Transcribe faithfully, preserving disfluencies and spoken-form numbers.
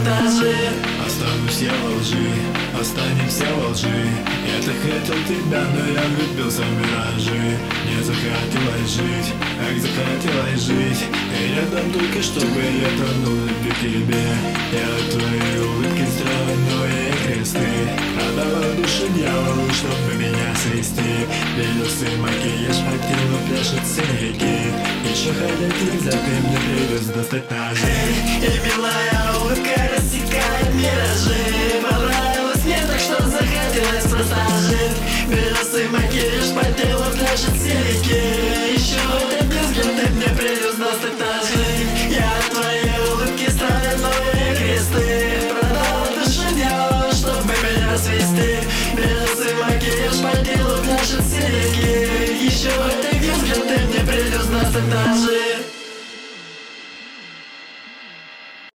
этаже. Останусь я во лжи, останемся во лжи. Я так хотел тебя, но я влюбился в миражи. Мне захотелось жить, как захотелось жить. И рядом только чтобы я тронул любви к тебе. Я от твоей улыбки строил новые кресты. Продала душу дьяволу, чтобы меня свести. Белесый макияж по телу пляшет синяки. Еще ходить нельзя, ты мне привез до этажа. И милая улыбка рассекает миражи. Понравилось мне так, что захотелось просто жить. Белесый макияж по телу пляшет синяки. Еще один взгляд, ты мне привез до этажи. Я от твоей улыбки ставлю новые кресты. Продала душу дьяволу, чтобы меня свести. Белесый макияж по телу пляшет синяки. Еще один взгляд, ты мне привез до этажи.